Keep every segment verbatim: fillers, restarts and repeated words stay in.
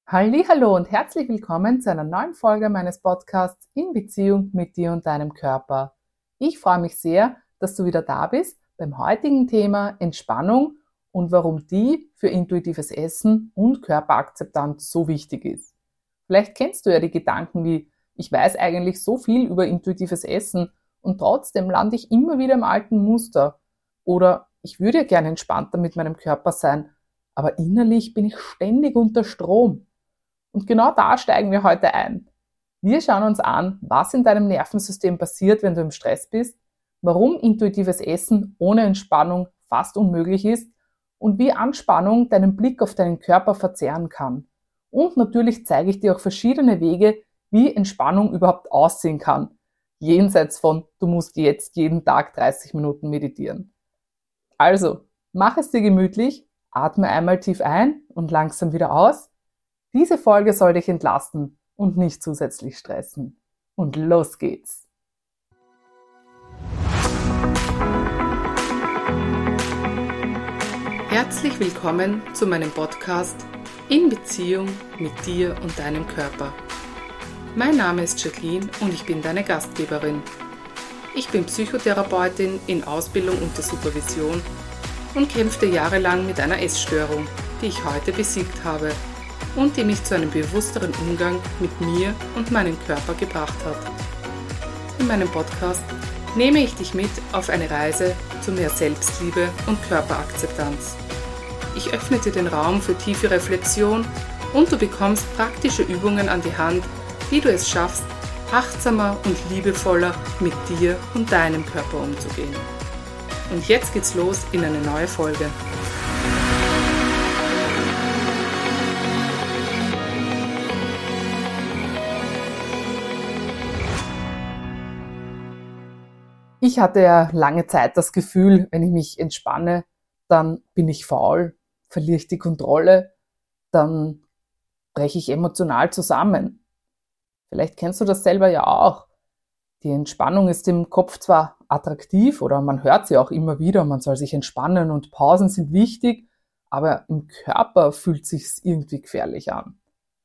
Hallihallo und herzlich willkommen zu einer neuen Folge meines Podcasts In Beziehung mit dir und deinem Körper. Ich freue mich sehr, dass du wieder da bist beim heutigen Thema Entspannung und warum die für intuitives Essen und Körperakzeptanz so wichtig ist. Vielleicht kennst du ja die Gedanken wie, ich weiß eigentlich so viel über intuitives Essen und trotzdem lande ich immer wieder im alten Muster. Oder ich würde ja gerne entspannter mit meinem Körper sein, aber innerlich bin ich ständig unter Strom. Und genau da steigen wir heute ein. Wir schauen uns an, was in deinem Nervensystem passiert, wenn du im Stress bist, warum intuitives Essen ohne Entspannung fast unmöglich ist und wie Anspannung deinen Blick auf deinen Körper verzerren kann. Und natürlich zeige ich dir auch verschiedene Wege, wie Entspannung überhaupt aussehen kann. Jenseits von, du musst jetzt jeden Tag dreißig Minuten meditieren. Also, mach es dir gemütlich, atme einmal tief ein und langsam wieder aus. Diese Folge soll dich entlasten und nicht zusätzlich stressen. Und los geht's! Herzlich willkommen zu meinem Podcast In Beziehung mit dir und deinem Körper. Mein Name ist Jacqueline und ich bin deine Gastgeberin. Ich bin Psychotherapeutin in Ausbildung unter Supervision und kämpfte jahrelang mit einer Essstörung, die ich heute besiegt habe und die mich zu einem bewussteren Umgang mit mir und meinem Körper gebracht hat. In meinem Podcast nehme ich dich mit auf eine Reise zu mehr Selbstliebe und Körperakzeptanz. Ich öffne dir den Raum für tiefe Reflexion und du bekommst praktische Übungen an die Hand, wie du es schaffst, achtsamer und liebevoller mit dir und deinem Körper umzugehen. Und jetzt geht's los in eine neue Folge. Ich hatte ja lange Zeit das Gefühl, wenn ich mich entspanne, dann bin ich faul, verliere ich die Kontrolle, dann breche ich emotional zusammen. Vielleicht kennst du das selber ja auch. Die Entspannung ist im Kopf zwar attraktiv oder man hört sie auch immer wieder, man soll sich entspannen und Pausen sind wichtig, aber im Körper fühlt es sich irgendwie gefährlich an.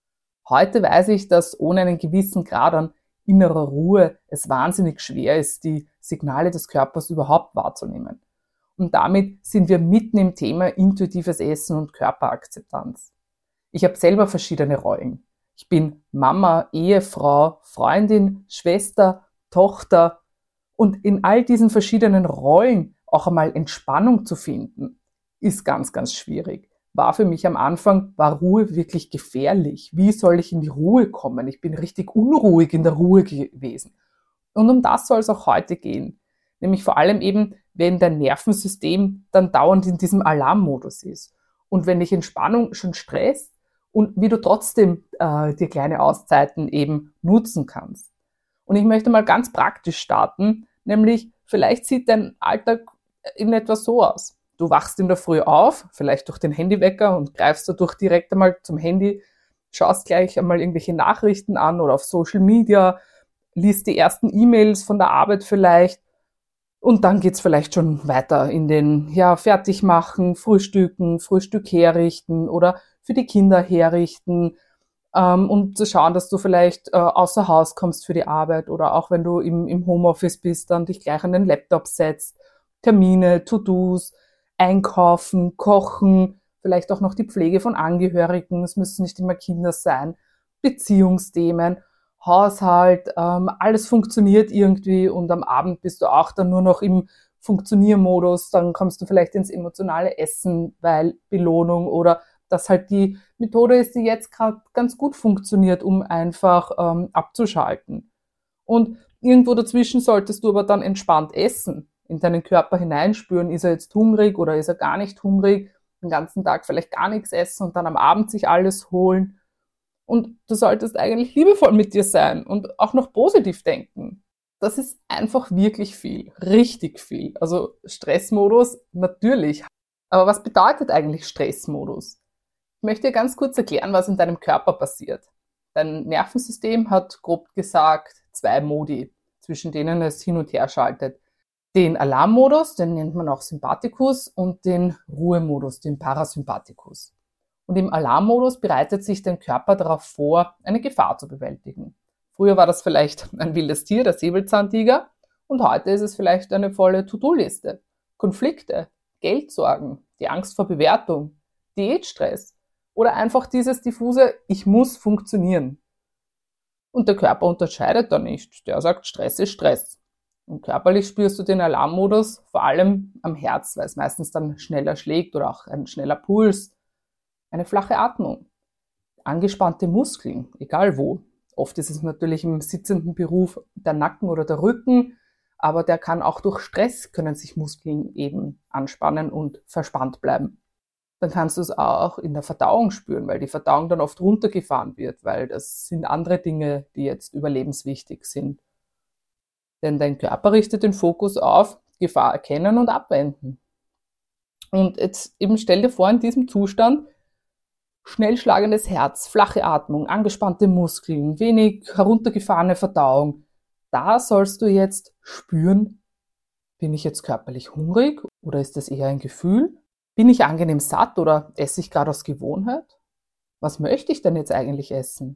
Heute weiß ich, dass ohne einen gewissen Grad an innerer Ruhe es wahnsinnig schwer ist, die Signale des Körpers überhaupt wahrzunehmen. Und damit sind wir mitten im Thema intuitives Essen und Körperakzeptanz. Ich habe selber verschiedene Rollen. Ich bin Mama, Ehefrau, Freundin, Schwester, Tochter und in all diesen verschiedenen Rollen auch einmal Entspannung zu finden, ist ganz, ganz schwierig. War für mich am Anfang, war Ruhe wirklich gefährlich. Wie soll ich in die Ruhe kommen? Ich bin richtig unruhig in der Ruhe gewesen. Und um das soll es auch heute gehen. Nämlich vor allem eben, wenn dein Nervensystem dann dauernd in diesem Alarmmodus ist. Und wenn dich Entspannung schon stresst und wie du trotzdem äh, dir kleine Auszeiten eben nutzen kannst. Und ich möchte mal ganz praktisch starten, nämlich vielleicht sieht dein Alltag in etwa so aus. Du wachst in der Früh auf, vielleicht durch den Handywecker und greifst dadurch direkt einmal zum Handy, schaust gleich einmal irgendwelche Nachrichten an oder auf Social Media, liest die ersten E-Mails von der Arbeit vielleicht und dann geht's vielleicht schon weiter in den, ja, Fertigmachen, Frühstücken, Frühstück herrichten oder für die Kinder herrichten ähm, und zu schauen, dass du vielleicht äh, außer Haus kommst für die Arbeit oder auch wenn du im, im Homeoffice bist, dann dich gleich an den Laptop setzt, Termine, To-Dos, Einkaufen, Kochen, vielleicht auch noch die Pflege von Angehörigen, es müssen nicht immer Kinder sein, Beziehungsthemen, Haushalt, ähm, alles funktioniert irgendwie und am Abend bist du auch dann nur noch im Funktioniermodus, dann kommst du vielleicht ins emotionale Essen, weil Belohnung oder das halt die Methode ist, die jetzt gerade ganz gut funktioniert, um einfach ähm, abzuschalten. Und irgendwo dazwischen solltest du aber dann entspannt essen, in deinen Körper hineinspüren, ist er jetzt hungrig oder ist er gar nicht hungrig, den ganzen Tag vielleicht gar nichts essen und dann am Abend sich alles holen. Und du solltest eigentlich liebevoll mit dir sein und auch noch positiv denken. Das ist einfach wirklich viel, richtig viel. Also Stressmodus, natürlich. Aber was bedeutet eigentlich Stressmodus? Ich möchte dir ganz kurz erklären, was in deinem Körper passiert. Dein Nervensystem hat grob gesagt zwei Modi, zwischen denen es hin und her schaltet. Den Alarmmodus, den nennt man auch Sympathikus, und den Ruhemodus, den Parasympathikus. Und im Alarmmodus bereitet sich dein Körper darauf vor, eine Gefahr zu bewältigen. Früher war das vielleicht ein wildes Tier, der Säbelzahntiger, und heute ist es vielleicht eine volle To-Do-Liste. Konflikte, Geldsorgen, die Angst vor Bewertung, Diätstress oder einfach dieses diffuse Ich muss funktionieren. Und der Körper unterscheidet da nicht. Der sagt, Stress ist Stress. Und körperlich spürst du den Alarmmodus vor allem am Herz, weil es meistens dann schneller schlägt oder auch ein schneller Puls, eine flache Atmung, angespannte Muskeln, egal wo. Oft ist es natürlich im sitzenden Beruf der Nacken oder der Rücken, aber der kann auch durch Stress, können sich Muskeln eben anspannen und verspannt bleiben. Dann kannst du es auch in der Verdauung spüren, weil die Verdauung dann oft runtergefahren wird, weil das sind andere Dinge, die jetzt überlebenswichtig sind. Denn dein Körper richtet den Fokus auf Gefahr erkennen und abwenden. Und jetzt eben stell dir vor, in diesem Zustand schnell schlagendes Herz, flache Atmung, angespannte Muskeln, wenig heruntergefahrene Verdauung. Da sollst du jetzt spüren, bin ich jetzt körperlich hungrig oder ist das eher ein Gefühl? Bin ich angenehm satt oder esse ich gerade aus Gewohnheit? Was möchte ich denn jetzt eigentlich essen?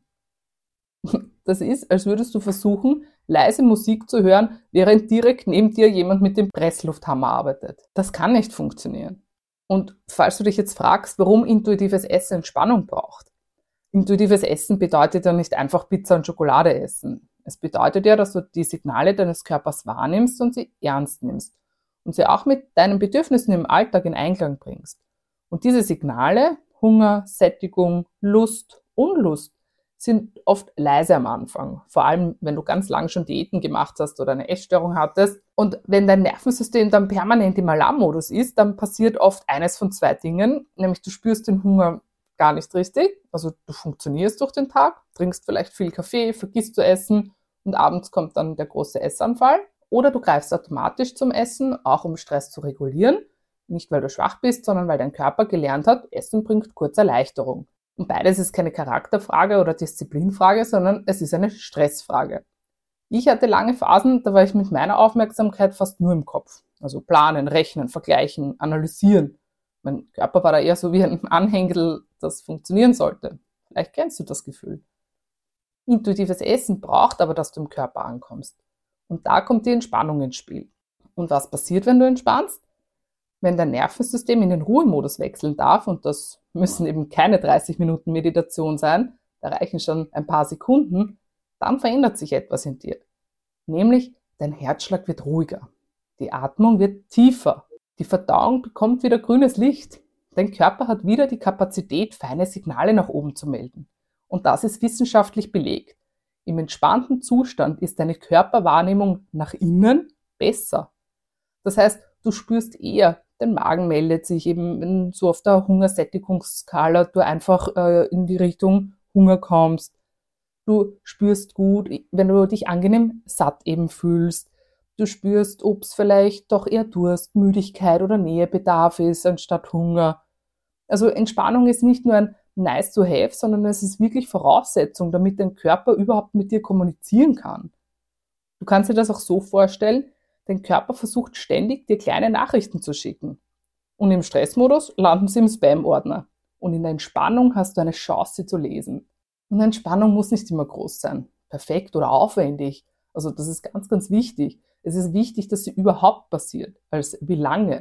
Das ist, als würdest du versuchen, leise Musik zu hören, während direkt neben dir jemand mit dem Presslufthammer arbeitet. Das kann nicht funktionieren. Und falls du dich jetzt fragst, warum intuitives Essen Entspannung braucht. Intuitives Essen bedeutet ja nicht einfach Pizza und Schokolade essen. Es bedeutet ja, dass du die Signale deines Körpers wahrnimmst und sie ernst nimmst und sie auch mit deinen Bedürfnissen im Alltag in Einklang bringst. Und diese Signale, Hunger, Sättigung, Lust, Unlust, sind oft leise am Anfang, vor allem wenn du ganz lang schon Diäten gemacht hast oder eine Essstörung hattest. Und wenn dein Nervensystem dann permanent im Alarmmodus ist, dann passiert oft eines von zwei Dingen, nämlich du spürst den Hunger gar nicht richtig, also du funktionierst durch den Tag, trinkst vielleicht viel Kaffee, vergisst zu essen und abends kommt dann der große Essanfall. Oder du greifst automatisch zum Essen, auch um Stress zu regulieren, nicht weil du schwach bist, sondern weil dein Körper gelernt hat, Essen bringt kurz Erleichterung. Und beides ist keine Charakterfrage oder Disziplinfrage, sondern es ist eine Stressfrage. Ich hatte lange Phasen, da war ich mit meiner Aufmerksamkeit fast nur im Kopf. Also planen, rechnen, vergleichen, analysieren. Mein Körper war da eher so wie ein Anhängsel, das funktionieren sollte. Vielleicht kennst du das Gefühl. Intuitives Essen braucht aber, dass du im Körper ankommst. Und da kommt die Entspannung ins Spiel. Und was passiert, wenn du entspannst? Wenn dein Nervensystem in den Ruhemodus wechseln darf, und das müssen eben keine dreißig Minuten Meditation sein, da reichen schon ein paar Sekunden, dann verändert sich etwas in dir. Nämlich dein Herzschlag wird ruhiger, die Atmung wird tiefer, die Verdauung bekommt wieder grünes Licht, dein Körper hat wieder die Kapazität, feine Signale nach oben zu melden. Und das ist wissenschaftlich belegt. Im entspannten Zustand ist deine Körperwahrnehmung nach innen besser. Das heißt, du spürst eher, dein Magen meldet sich eben, wenn so auf der Hungersättigungsskala du einfach äh, in die Richtung Hunger kommst. Du spürst gut, wenn du dich angenehm satt eben fühlst. Du spürst, ob es vielleicht doch eher Durst, Müdigkeit oder Nähebedarf ist, anstatt Hunger. Also Entspannung ist nicht nur ein nice to have, sondern es ist wirklich Voraussetzung, damit dein Körper überhaupt mit dir kommunizieren kann. Du kannst dir das auch so vorstellen, dein Körper versucht ständig, dir kleine Nachrichten zu schicken. Und im Stressmodus landen sie im Spam-Ordner. Und in der Entspannung hast du eine Chance, sie zu lesen. Und Entspannung muss nicht immer groß sein, perfekt oder aufwendig. Also das ist ganz, ganz wichtig. Es ist wichtig, dass sie überhaupt passiert, als wie lange.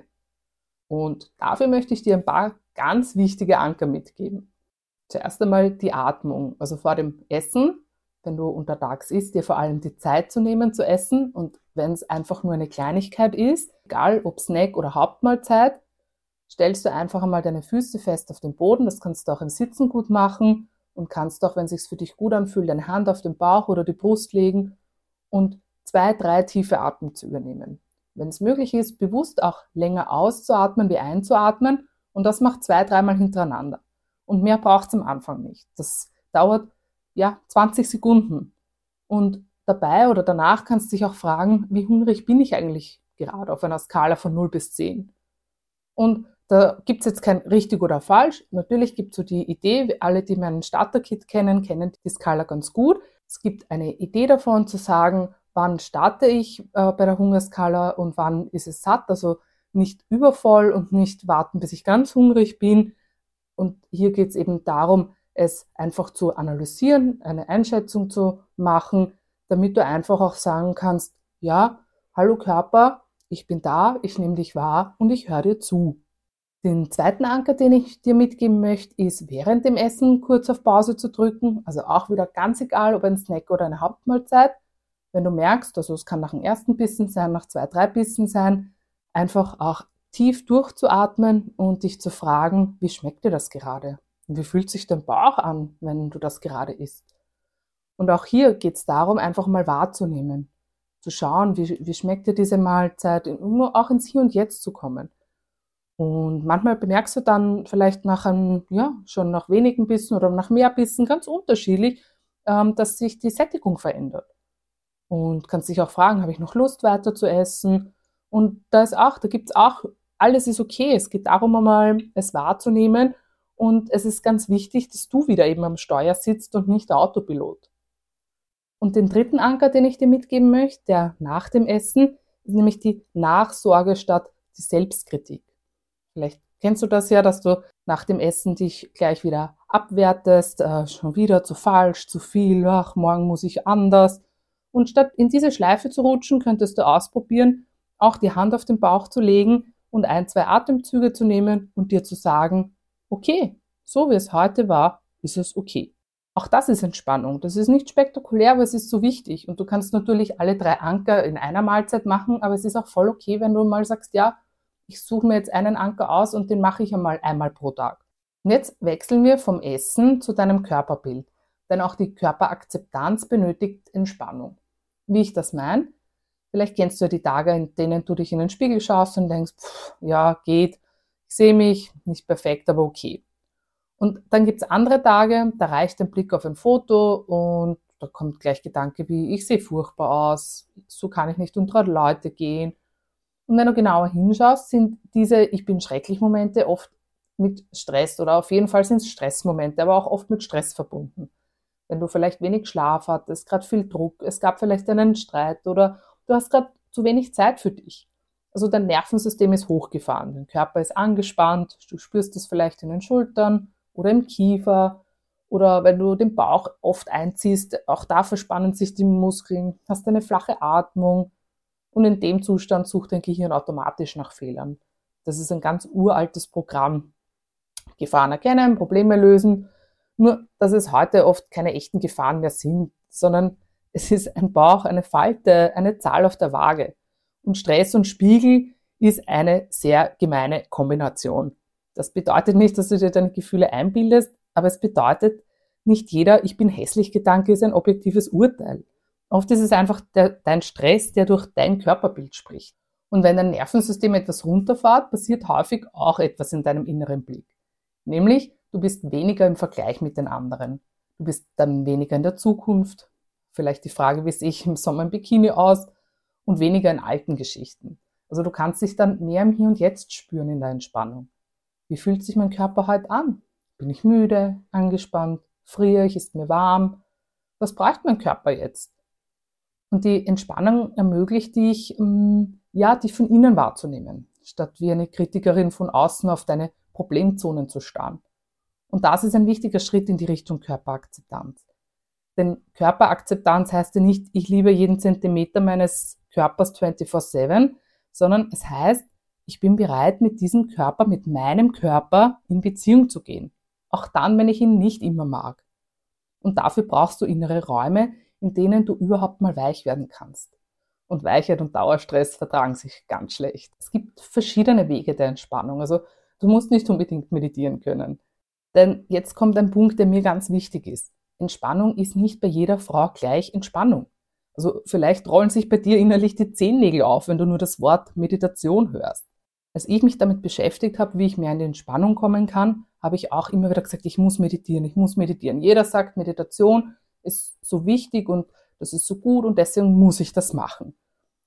Und dafür möchte ich dir ein paar ganz wichtige Anker mitgeben. Zuerst einmal die Atmung. Also vor dem Essen, wenn du untertags isst, dir vor allem die Zeit zu nehmen zu essen. Und wenn es einfach nur eine Kleinigkeit ist, egal ob Snack oder Hauptmahlzeit, stellst du einfach einmal deine Füße fest auf den Boden. Das kannst du auch im Sitzen gut machen und kannst auch, wenn es sich für dich gut anfühlt, deine Hand auf den Bauch oder die Brust legen und zwei, drei tiefe Atemzüge nehmen. Wenn es möglich ist, bewusst auch länger auszuatmen wie einzuatmen und das macht zwei, dreimal hintereinander. Und mehr braucht es am Anfang nicht. Das dauert ja zwanzig Sekunden. Und dabei oder danach kannst du dich auch fragen, wie hungrig bin ich eigentlich gerade auf einer Skala von null bis zehn. Und da gibt es jetzt kein richtig oder falsch. Natürlich gibt es so die Idee, alle, die meinen Starter-Kit kennen, kennen die Skala ganz gut. Es gibt eine Idee davon zu sagen, wann starte ich äh, bei der Hungerskala und wann ist es satt. Also nicht übervoll und nicht warten, bis ich ganz hungrig bin. Und hier geht es eben darum, es einfach zu analysieren, eine Einschätzung zu machen, damit du einfach auch sagen kannst, ja, hallo Körper, ich bin da, ich nehme dich wahr und ich höre dir zu. Den zweiten Anker, den ich dir mitgeben möchte, ist während dem Essen kurz auf Pause zu drücken. Also auch wieder ganz egal, ob ein Snack oder eine Hauptmahlzeit. Wenn du merkst, also es kann nach dem ersten Bissen sein, nach zwei, drei Bissen sein, einfach auch tief durchzuatmen und dich zu fragen, wie schmeckt dir das gerade? Und wie fühlt sich dein Bauch an, wenn du das gerade isst? Und auch hier geht es darum, einfach mal wahrzunehmen, zu schauen, wie, wie schmeckt dir diese Mahlzeit, um auch ins Hier und Jetzt zu kommen. Und manchmal bemerkst du dann vielleicht nach einem, ja, schon nach wenigen Bissen oder nach mehr Bissen ganz unterschiedlich, ähm, dass sich die Sättigung verändert. Und kannst dich auch fragen, habe ich noch Lust weiter zu essen? Und da ist auch, da gibt es auch, alles ist okay. Es geht darum, einmal es wahrzunehmen. Und es ist ganz wichtig, dass du wieder eben am Steuer sitzt und nicht der Autopilot. Und den dritten Anker, den ich dir mitgeben möchte, der nach dem Essen, ist nämlich die Nachsorge statt die Selbstkritik. Vielleicht kennst du das ja, dass du nach dem Essen dich gleich wieder abwertest, äh, schon wieder zu falsch, zu viel, ach, morgen muss ich anders. Und statt in diese Schleife zu rutschen, könntest du ausprobieren, auch die Hand auf den Bauch zu legen und ein, zwei Atemzüge zu nehmen und dir zu sagen, okay, so wie es heute war, ist es okay. Auch das ist Entspannung. Das ist nicht spektakulär, aber es ist so wichtig. Und du kannst natürlich alle drei Anker in einer Mahlzeit machen, aber es ist auch voll okay, wenn du mal sagst, ja, ich suche mir jetzt einen Anker aus und den mache ich einmal einmal pro Tag. Und jetzt wechseln wir vom Essen zu deinem Körperbild. Denn auch die Körperakzeptanz benötigt Entspannung. Wie ich das meine? Vielleicht kennst du ja die Tage, in denen du dich in den Spiegel schaust und denkst, pff, ja, geht, ich sehe mich, nicht perfekt, aber okay. Und dann gibt es andere Tage, da reicht ein Blick auf ein Foto und da kommt gleich Gedanke wie, ich sehe furchtbar aus, so kann ich nicht unter Leute gehen. Und wenn du genauer hinschaust, sind diese Ich bin schrecklich Momente oft mit Stress oder auf jeden Fall sind es Stressmomente, aber auch oft mit Stress verbunden. Wenn du vielleicht wenig Schlaf hattest, gerade viel Druck, es gab vielleicht einen Streit oder du hast gerade zu wenig Zeit für dich. Also dein Nervensystem ist hochgefahren, dein Körper ist angespannt, du spürst es vielleicht in den Schultern oder im Kiefer oder wenn du den Bauch oft einziehst, auch da verspannen sich die Muskeln, hast eine flache Atmung. Und in dem Zustand sucht dein Gehirn automatisch nach Fehlern. Das ist ein ganz uraltes Programm. Gefahren erkennen, Probleme lösen. Nur, dass es heute oft keine echten Gefahren mehr sind, sondern es ist ein Bauch, eine Falte, eine Zahl auf der Waage. Und Stress und Spiegel ist eine sehr gemeine Kombination. Das bedeutet nicht, dass du dir deine Gefühle einbildest, aber es bedeutet, nicht jeder Ich bin hässlich Gedanke ist ein objektives Urteil. Oft ist es einfach der, dein Stress, der durch dein Körperbild spricht. Und wenn dein Nervensystem etwas runterfährt, passiert häufig auch etwas in deinem inneren Blick. Nämlich, du bist weniger im Vergleich mit den anderen. Du bist dann weniger in der Zukunft. Vielleicht die Frage, wie sehe ich im Sommer im Bikini aus? Und weniger in alten Geschichten. Also du kannst dich dann mehr im Hier und Jetzt spüren in der Entspannung. Wie fühlt sich mein Körper heute an? Bin ich müde, angespannt, friere ich, ist mir warm? Was braucht mein Körper jetzt? Und die Entspannung ermöglicht dich, ja, dich von innen wahrzunehmen, statt wie eine Kritikerin von außen auf deine Problemzonen zu starren. Und das ist ein wichtiger Schritt in die Richtung Körperakzeptanz. Denn Körperakzeptanz heißt ja nicht, ich liebe jeden Zentimeter meines Körpers vierundzwanzig sieben, sondern es heißt, ich bin bereit, mit diesem Körper, mit meinem Körper in Beziehung zu gehen. Auch dann, wenn ich ihn nicht immer mag. Und dafür brauchst du innere Räume, in denen du überhaupt mal weich werden kannst. Und Weichheit und Dauerstress vertragen sich ganz schlecht. Es gibt verschiedene Wege der Entspannung. Also du musst nicht unbedingt meditieren können. Denn jetzt kommt ein Punkt, der mir ganz wichtig ist. Entspannung ist nicht bei jeder Frau gleich Entspannung. Also vielleicht rollen sich bei dir innerlich die Zehennägel auf, wenn du nur das Wort Meditation hörst. Als ich mich damit beschäftigt habe, wie ich mehr in die Entspannung kommen kann, habe ich auch immer wieder gesagt, ich muss meditieren, ich muss meditieren. Jeder sagt, Meditation ist so wichtig und das ist so gut und deswegen muss ich das machen.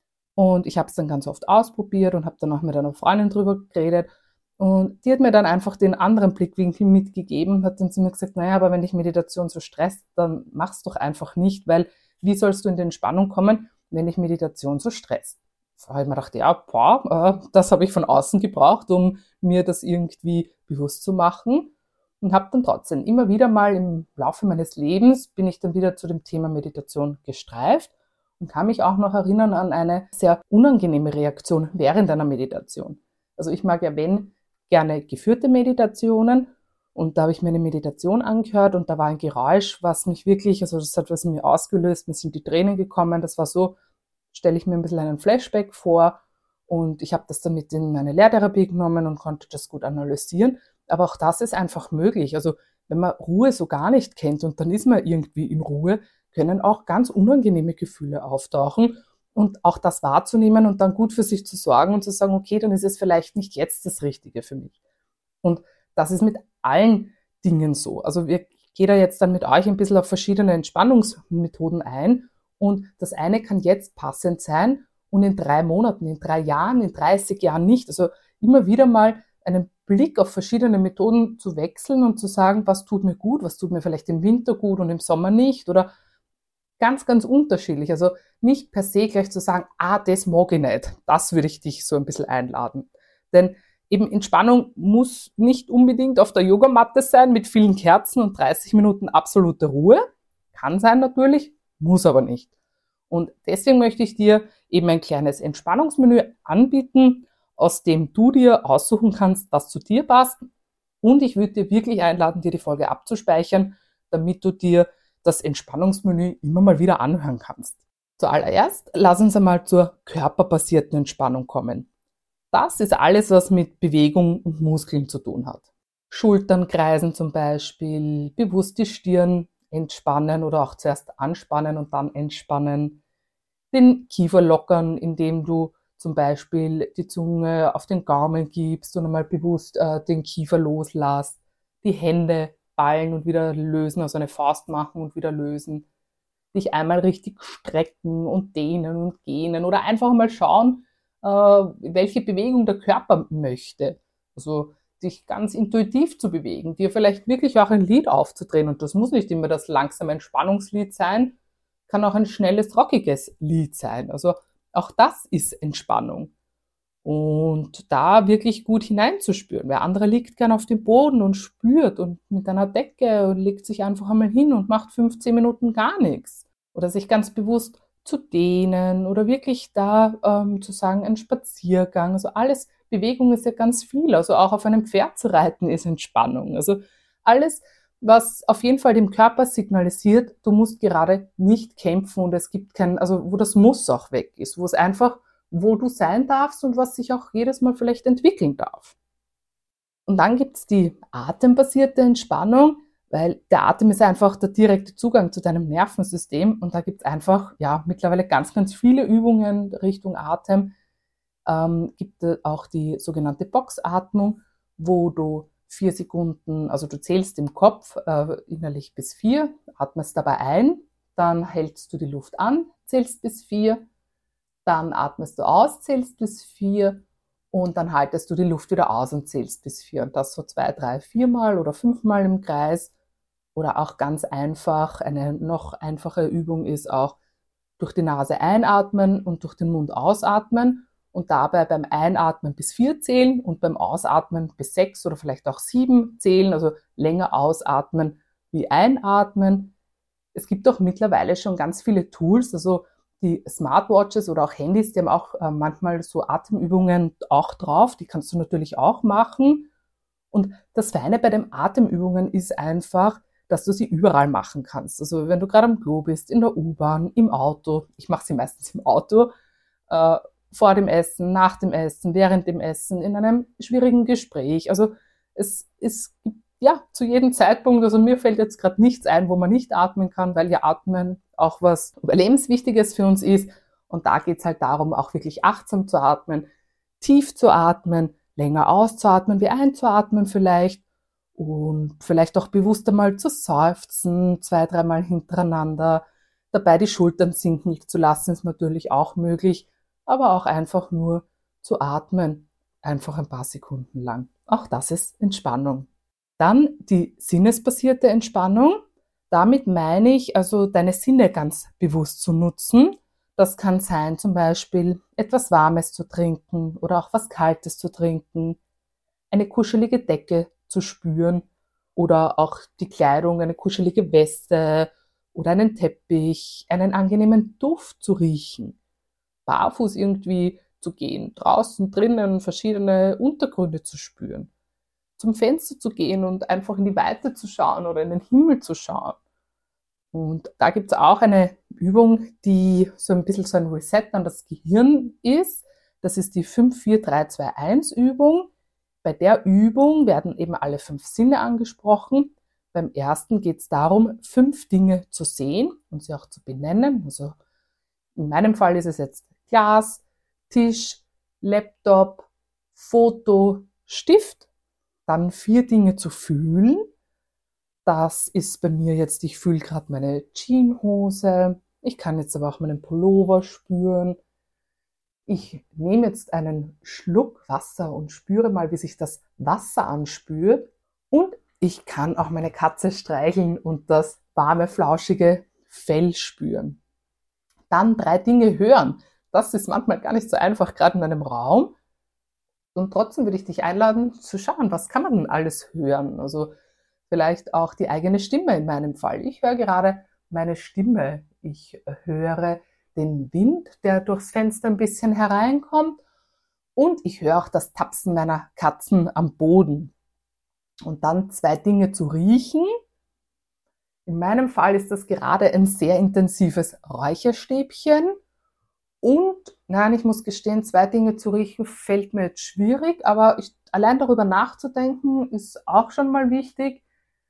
Und ich habe es dann ganz oft ausprobiert und habe dann auch mit einer Freundin drüber geredet und die hat mir dann einfach den anderen Blickwinkel mitgegeben und hat dann zu mir gesagt, naja, aber wenn dich Meditation so stresst, dann mach's doch einfach nicht, weil wie sollst du in die Entspannung kommen, wenn dich Meditation so stresst? Da habe ich mir gedacht, ja, boah, das habe ich von außen gebraucht, um mir das irgendwie bewusst zu machen. und habe dann trotzdem immer wieder mal im Laufe meines Lebens bin ich dann wieder zu dem Thema Meditation gestreift und kann mich auch noch erinnern an eine sehr unangenehme Reaktion während einer Meditation. Also ich mag ja, wenn, gerne geführte Meditationen, und da habe ich mir eine Meditation angehört und da war ein Geräusch, was mich wirklich, also das hat was in mir ausgelöst, mir sind die Tränen gekommen, das war so, stelle ich mir ein bisschen einen Flashback vor und ich habe das dann mit in meine Lehrtherapie genommen und konnte das gut analysieren. Aber auch das ist einfach möglich. Also wenn man Ruhe so gar nicht kennt und dann ist man irgendwie in Ruhe, können auch ganz unangenehme Gefühle auftauchen. Und auch das wahrzunehmen und dann gut für sich zu sorgen und zu sagen, okay, dann ist es vielleicht nicht jetzt das Richtige für mich. Und das ist mit allen Dingen so. Also wir gehen da jetzt dann mit euch ein bisschen auf verschiedene Entspannungsmethoden ein. Und das eine kann jetzt passend sein und in drei Monaten, in drei Jahren, in dreißig Jahren nicht. Also immer wieder mal einen Blick auf verschiedene Methoden zu wechseln und zu sagen, was tut mir gut, was tut mir vielleicht im Winter gut und im Sommer nicht oder ganz, ganz unterschiedlich. Also nicht per se gleich zu sagen, ah, das mag ich nicht. Das würde ich dich so ein bisschen einladen. Denn eben Entspannung muss nicht unbedingt auf der Yogamatte sein mit vielen Kerzen und dreißig Minuten absolute Ruhe. Kann sein natürlich, muss aber nicht. Und deswegen möchte ich dir eben ein kleines Entspannungsmenü anbieten, aus dem du dir aussuchen kannst, was zu dir passt. Und ich würde dir wirklich einladen, dir die Folge abzuspeichern, damit du dir das Entspannungsmenü immer mal wieder anhören kannst. Zuallererst lass uns einmal zur körperbasierten Entspannung kommen. Das ist alles, was mit Bewegung und Muskeln zu tun hat. Schultern kreisen zum Beispiel, bewusst die Stirn entspannen oder auch zuerst anspannen und dann entspannen. Den Kiefer lockern, indem du zum Beispiel die Zunge auf den Gaumen gibst und einmal bewusst äh, den Kiefer loslässt. Die Hände ballen und wieder lösen, also eine Faust machen und wieder lösen. Dich einmal richtig strecken und dehnen und gähnen oder einfach mal schauen, äh, welche Bewegung der Körper möchte. Also dich ganz intuitiv zu bewegen, dir vielleicht wirklich auch ein Lied aufzudrehen. Und das muss nicht immer das langsame Entspannungslied sein, kann auch ein schnelles, rockiges Lied sein. Also auch das ist Entspannung. Und da wirklich gut hineinzuspüren. Wer andere liegt gern auf dem Boden und spürt und mit einer Decke und legt sich einfach einmal hin und macht fünfzehn Minuten gar nichts. Oder sich ganz bewusst zu dehnen oder wirklich da ähm, zu sagen, ein Spaziergang. Also alles, Bewegung ist ja ganz viel. Also auch auf einem Pferd zu reiten ist Entspannung. Also alles, was auf jeden Fall dem Körper signalisiert, du musst gerade nicht kämpfen und es gibt kein, also wo das Muss auch weg ist, wo es einfach, wo du sein darfst und was sich auch jedes Mal vielleicht entwickeln darf. Und dann gibt's die atembasierte Entspannung, weil der Atem ist einfach der direkte Zugang zu deinem Nervensystem und da gibt's einfach, ja, mittlerweile ganz, ganz viele Übungen Richtung Atem. Ähm, gibt es auch die sogenannte Boxatmung, wo du vier Sekunden, also du zählst im Kopf äh, innerlich bis vier, atmest dabei ein, dann hältst du die Luft an, zählst bis vier, dann atmest du aus, zählst bis vier und dann haltest du die Luft wieder aus und zählst bis vier. Und das so zwei, drei, viermal oder fünfmal im Kreis. Oder auch ganz einfach, eine noch einfache Übung ist auch durch die Nase einatmen und durch den Mund ausatmen und dabei beim Einatmen bis vier zählen und beim Ausatmen bis sechs oder vielleicht auch sieben zählen, also länger ausatmen wie einatmen. Es gibt auch mittlerweile schon ganz viele Tools, also die Smartwatches oder auch Handys, die haben auch äh, manchmal so Atemübungen auch drauf, die kannst du natürlich auch machen. Und das Feine bei den Atemübungen ist einfach, dass du sie überall machen kannst. Also wenn du gerade am Klo bist, in der U-Bahn, im Auto, ich mache sie meistens im Auto, äh, vor dem Essen, nach dem Essen, während dem Essen, in einem schwierigen Gespräch. Also es, es gibt ja zu jedem Zeitpunkt, also mir fällt jetzt gerade nichts ein, wo man nicht atmen kann, weil ja Atmen auch was Überlebenswichtiges für uns ist. Und da geht es halt darum, auch wirklich achtsam zu atmen, tief zu atmen, länger auszuatmen, wie einzuatmen vielleicht und vielleicht auch bewusst einmal zu seufzen, zwei, dreimal hintereinander. Dabei die Schultern sinken zu lassen, ist natürlich auch möglich, aber auch einfach nur zu atmen, einfach ein paar Sekunden lang. Auch das ist Entspannung. Dann die sinnesbasierte Entspannung. Damit meine ich also deine Sinne ganz bewusst zu nutzen. Das kann sein zum Beispiel etwas Warmes zu trinken oder auch was Kaltes zu trinken, eine kuschelige Decke zu spüren oder auch die Kleidung, eine kuschelige Weste oder einen Teppich, einen angenehmen Duft zu riechen, barfuß irgendwie zu gehen, draußen, drinnen verschiedene Untergründe zu spüren, zum Fenster zu gehen und einfach in die Weite zu schauen oder in den Himmel zu schauen. Und da gibt es auch eine Übung, die so ein bisschen so ein Reset an das Gehirn ist. Das ist die fünf vier drei zwei eins Übung. Bei der Übung werden eben alle fünf Sinne angesprochen. Beim ersten geht es darum, fünf Dinge zu sehen und sie auch zu benennen. Also in meinem Fall ist es jetzt Glas, Tisch, Laptop, Foto, Stift. Dann vier Dinge zu fühlen. Das ist bei mir jetzt, ich fühle gerade meine Jeanshose. Ich kann jetzt aber auch meinen Pullover spüren. Ich nehme jetzt einen Schluck Wasser und spüre mal, wie sich das Wasser anspürt. Und ich kann auch meine Katze streicheln und das warme, flauschige Fell spüren. Dann drei Dinge hören. Das ist manchmal gar nicht so einfach, gerade in einem Raum. Und trotzdem würde ich dich einladen, zu schauen, was kann man denn alles hören? Also vielleicht auch die eigene Stimme in meinem Fall. Ich höre gerade meine Stimme. Ich höre den Wind, der durchs Fenster ein bisschen hereinkommt. Und ich höre auch das Tapsen meiner Katzen am Boden. Und dann zwei Dinge zu riechen. In meinem Fall ist das gerade ein sehr intensives Räucherstäbchen. Und, nein, ich muss gestehen, zwei Dinge zu riechen fällt mir jetzt schwierig, aber ich, allein darüber nachzudenken ist auch schon mal wichtig.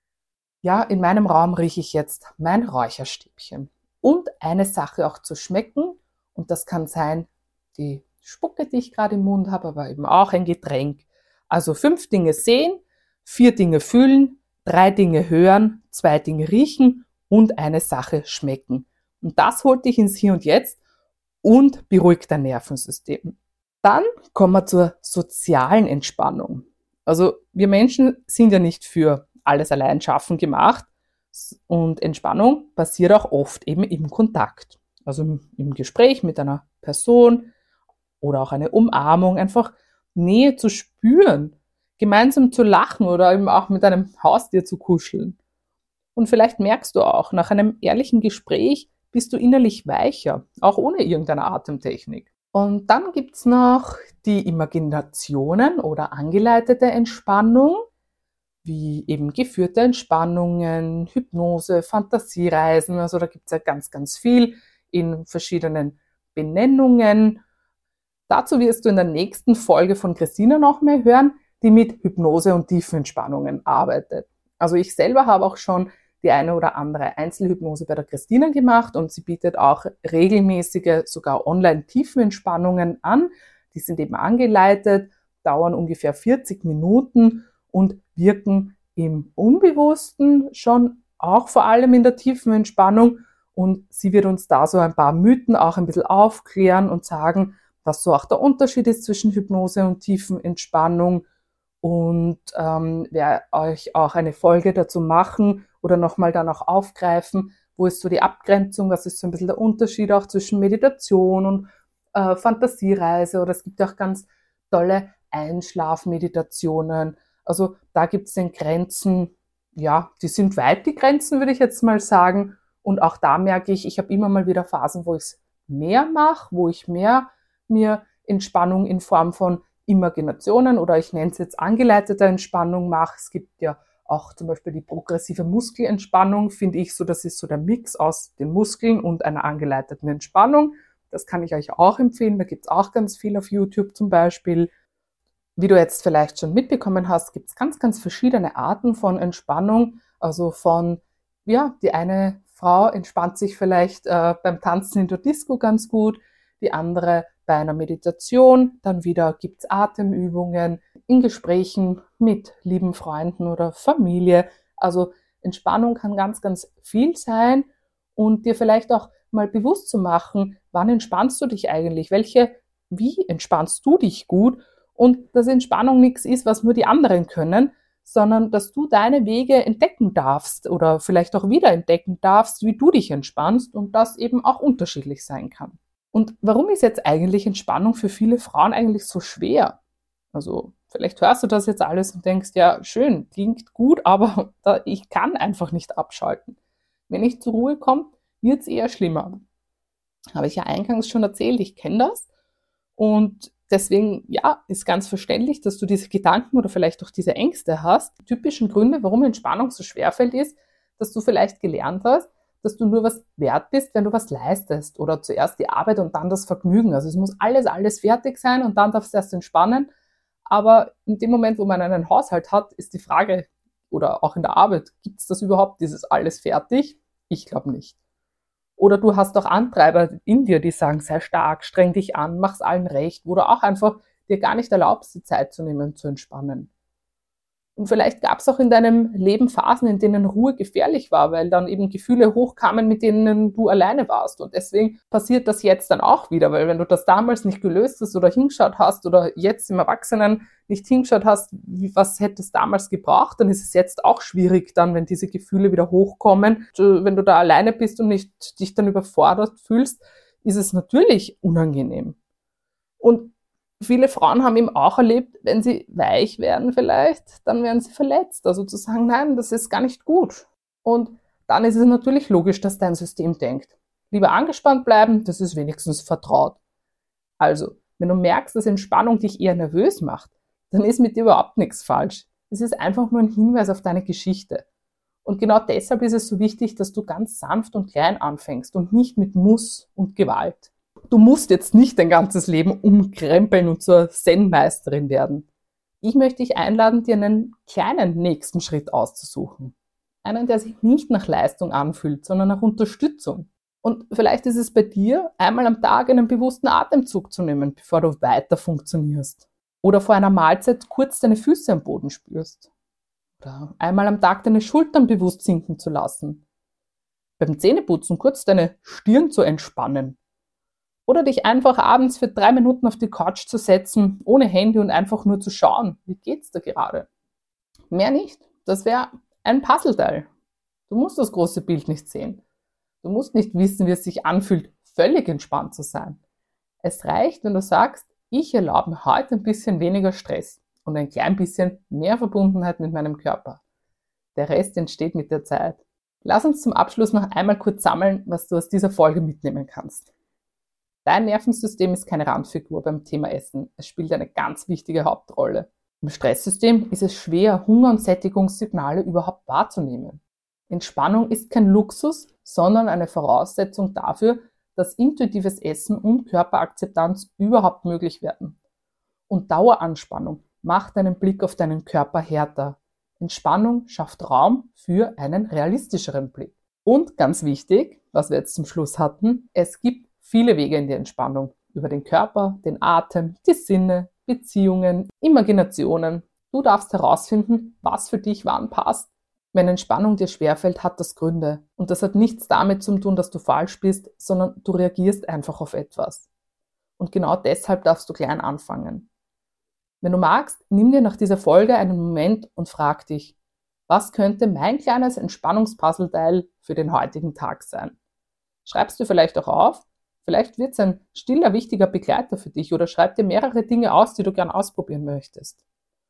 Ja, in meinem Raum rieche ich jetzt mein Räucherstäbchen. Und eine Sache auch zu schmecken, und das kann sein, die Spucke, die ich gerade im Mund habe, aber eben auch ein Getränk. Also fünf Dinge sehen, vier Dinge fühlen, drei Dinge hören, zwei Dinge riechen und eine Sache schmecken. Und das holt dich ins Hier und Jetzt und beruhigt dein Nervensystem. Dann kommen wir zur sozialen Entspannung. Also wir Menschen sind ja nicht für alles allein schaffen gemacht und Entspannung passiert auch oft eben im Kontakt. Also im Gespräch mit einer Person oder auch eine Umarmung, einfach Nähe zu spüren, gemeinsam zu lachen oder eben auch mit einem Haustier zu kuscheln. Und vielleicht merkst du auch, nach einem ehrlichen Gespräch bist du innerlich weicher, auch ohne irgendeine Atemtechnik. Und dann gibt's noch die Imaginationen oder angeleitete Entspannung, wie eben geführte Entspannungen, Hypnose, Fantasiereisen. Also da gibt's ja ganz, ganz viel in verschiedenen Benennungen. Dazu wirst du in der nächsten Folge von Christina noch mehr hören, die mit Hypnose und Tiefenentspannungen arbeitet. Also ich selber habe auch schon die eine oder andere Einzelhypnose bei der Christina gemacht und sie bietet auch regelmäßige, sogar Online-Tiefenentspannungen an. Die sind eben angeleitet, dauern ungefähr vierzig Minuten und wirken im Unbewussten schon, auch vor allem in der tiefen Entspannung. Und sie wird uns da so ein paar Mythen auch ein bisschen aufklären und sagen, was so auch der Unterschied ist zwischen Hypnose und tiefen Entspannung. Und ähm, werde euch auch eine Folge dazu machen oder nochmal dann auch aufgreifen, wo ist so die Abgrenzung, was ist so ein bisschen der Unterschied auch zwischen Meditation und äh, Fantasiereise, oder es gibt auch ganz tolle Einschlafmeditationen. Also da gibt es den Grenzen, ja, die sind weit, die Grenzen, würde ich jetzt mal sagen. Und auch da merke ich, ich habe immer mal wieder Phasen, wo ich es mehr mache, wo ich mehr mir Entspannung in Form von Imaginationen oder ich nenne es jetzt angeleitete Entspannung mache. Es gibt ja auch zum Beispiel die progressive Muskelentspannung, finde ich so, das ist so der Mix aus den Muskeln und einer angeleiteten Entspannung. Das kann ich euch auch empfehlen, da gibt es auch ganz viel auf YouTube zum Beispiel. Wie du jetzt vielleicht schon mitbekommen hast, gibt es ganz, ganz verschiedene Arten von Entspannung. Also von, ja, die eine Frau entspannt sich vielleicht äh, beim Tanzen in der Disco ganz gut, die andere bei einer Meditation, dann wieder gibt's Atemübungen in Gesprächen mit lieben Freunden oder Familie. Also Entspannung kann ganz, ganz viel sein und dir vielleicht auch mal bewusst zu machen, wann entspannst du dich eigentlich, welche, wie entspannst du dich gut und dass Entspannung nichts ist, was nur die anderen können, sondern dass du deine Wege entdecken darfst oder vielleicht auch wieder entdecken darfst, wie du dich entspannst und das eben auch unterschiedlich sein kann. Und warum ist jetzt eigentlich Entspannung für viele Frauen eigentlich so schwer? Also Vielleicht hörst du das jetzt alles und denkst, ja, schön, klingt gut, aber da, ich kann einfach nicht abschalten. Wenn ich zur Ruhe komme, wird es eher schlimmer. Habe ich ja eingangs schon erzählt, ich kenne das. Und deswegen, ja, ist ganz verständlich, dass du diese Gedanken oder vielleicht auch diese Ängste hast. Die typischen Gründe, warum Entspannung so schwerfällt, ist, dass du vielleicht gelernt hast, dass du nur was wert bist, wenn du was leistest. Oder zuerst die Arbeit und dann das Vergnügen. Also es muss alles, alles fertig sein und dann darfst du erst entspannen. Aber in dem Moment, wo man einen Haushalt hat, ist die Frage, oder auch in der Arbeit, gibt es das überhaupt, dieses alles fertig? Ich glaube nicht. Oder du hast auch Antreiber in dir, die sagen, sei stark, streng dich an, mach's allen recht, wo du auch einfach dir gar nicht erlaubst, die Zeit zu nehmen, zu entspannen. Und vielleicht gab es auch in deinem Leben Phasen, in denen Ruhe gefährlich war, weil dann eben Gefühle hochkamen, mit denen du alleine warst. Und deswegen passiert das jetzt dann auch wieder, weil wenn du das damals nicht gelöst hast oder hingeschaut hast oder jetzt im Erwachsenen nicht hingeschaut hast, was hätte es damals gebraucht, dann ist es jetzt auch schwierig dann, wenn diese Gefühle wieder hochkommen. Wenn du da alleine bist und nicht dich dann überfordert fühlst, ist es natürlich unangenehm. Und viele Frauen haben eben auch erlebt, wenn sie weich werden vielleicht, dann werden sie verletzt. Also zu sagen, nein, das ist gar nicht gut. Und dann ist es natürlich logisch, dass dein System denkt, lieber angespannt bleiben, das ist wenigstens vertraut. Also, wenn du merkst, dass Entspannung dich eher nervös macht, dann ist mit dir überhaupt nichts falsch. Es ist einfach nur ein Hinweis auf deine Geschichte. Und genau deshalb ist es so wichtig, dass du ganz sanft und klein anfängst und nicht mit Muss und Gewalt. Du musst jetzt nicht dein ganzes Leben umkrempeln und zur Zen-Meisterin werden. Ich möchte dich einladen, dir einen kleinen nächsten Schritt auszusuchen. Einen, der sich nicht nach Leistung anfühlt, sondern nach Unterstützung. Und vielleicht ist es bei dir, einmal am Tag einen bewussten Atemzug zu nehmen, bevor du weiter funktionierst. Oder vor einer Mahlzeit kurz deine Füße am Boden spürst. Oder einmal am Tag deine Schultern bewusst sinken zu lassen. Beim Zähneputzen kurz deine Stirn zu entspannen. Oder dich einfach abends für drei Minuten auf die Couch zu setzen, ohne Handy und einfach nur zu schauen, wie geht's da gerade. Mehr nicht. Das wäre ein Puzzleteil. Du musst das große Bild nicht sehen. Du musst nicht wissen, wie es sich anfühlt, völlig entspannt zu sein. Es reicht, wenn du sagst, ich erlaube mir heute ein bisschen weniger Stress und ein klein bisschen mehr Verbundenheit mit meinem Körper. Der Rest entsteht mit der Zeit. Lass uns zum Abschluss noch einmal kurz sammeln, was du aus dieser Folge mitnehmen kannst. Dein Nervensystem ist keine Randfigur beim Thema Essen. Es spielt eine ganz wichtige Hauptrolle. Im Stresssystem ist es schwer, Hunger- und Sättigungssignale überhaupt wahrzunehmen. Entspannung ist kein Luxus, sondern eine Voraussetzung dafür, dass intuitives Essen und Körperakzeptanz überhaupt möglich werden. Und Daueranspannung macht deinen Blick auf deinen Körper härter. Entspannung schafft Raum für einen realistischeren Blick. Und ganz wichtig, was wir jetzt zum Schluss hatten, es gibt viele Wege in die Entspannung. Über den Körper, den Atem, die Sinne, Beziehungen, Imaginationen. Du darfst herausfinden, was für dich wann passt. Wenn Entspannung dir schwerfällt, hat das Gründe. Und das hat nichts damit zu tun, dass du falsch bist, sondern du reagierst einfach auf etwas. Und genau deshalb darfst du klein anfangen. Wenn du magst, nimm dir nach dieser Folge einen Moment und frag dich, was könnte mein kleines Entspannungspuzzleteil für den heutigen Tag sein? Schreibst du vielleicht auch auf? Vielleicht wird es ein stiller, wichtiger Begleiter für dich oder schreib dir mehrere Dinge aus, die du gern ausprobieren möchtest.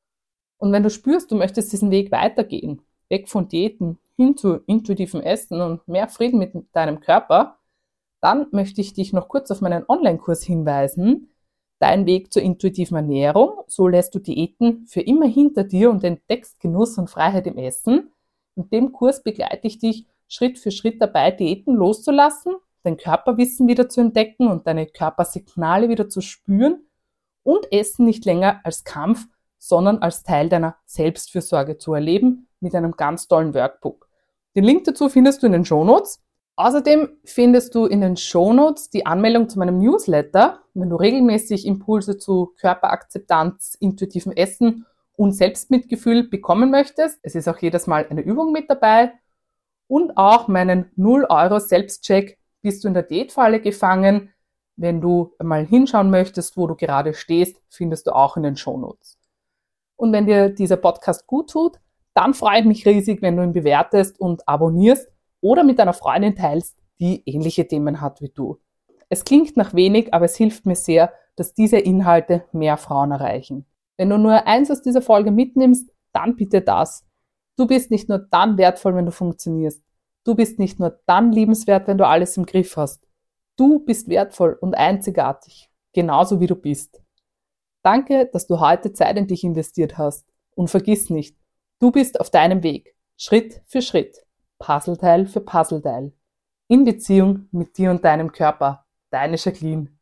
Und wenn du spürst, du möchtest diesen Weg weitergehen, weg von Diäten hin zu intuitivem Essen und mehr Frieden mit deinem Körper, dann möchte ich dich noch kurz auf meinen Online-Kurs hinweisen. Dein Weg zur intuitiven Ernährung, so lässt du Diäten für immer hinter dir und entdeckst Genuss und Freiheit im Essen. In dem Kurs begleite ich dich Schritt für Schritt dabei, Diäten loszulassen, dein Körperwissen wieder zu entdecken und deine Körpersignale wieder zu spüren und Essen nicht länger als Kampf, sondern als Teil deiner Selbstfürsorge zu erleben mit einem ganz tollen Workbook. Den Link dazu findest du in den Shownotes. Außerdem findest du in den Shownotes die Anmeldung zu meinem Newsletter, wenn du regelmäßig Impulse zu Körperakzeptanz, intuitivem Essen und Selbstmitgefühl bekommen möchtest. Es ist auch jedes Mal eine Übung mit dabei und auch meinen null Euro Selbstcheck. Bist du in der Diätfalle gefangen? Wenn du mal hinschauen möchtest, wo du gerade stehst, findest du auch in den Shownotes. Und wenn dir dieser Podcast gut tut, dann freue ich mich riesig, wenn du ihn bewertest und abonnierst oder mit einer Freundin teilst, die ähnliche Themen hat wie du. Es klingt nach wenig, aber es hilft mir sehr, dass diese Inhalte mehr Frauen erreichen. Wenn du nur eins aus dieser Folge mitnimmst, dann bitte das. Du bist nicht nur dann wertvoll, wenn du funktionierst. Du bist nicht nur dann liebenswert, wenn du alles im Griff hast. Du bist wertvoll und einzigartig, genauso wie du bist. Danke, dass du heute Zeit in dich investiert hast. Und vergiss nicht, du bist auf deinem Weg, Schritt für Schritt, Puzzleteil für Puzzleteil. In Beziehung mit dir und deinem Körper. Deine Jacqueline.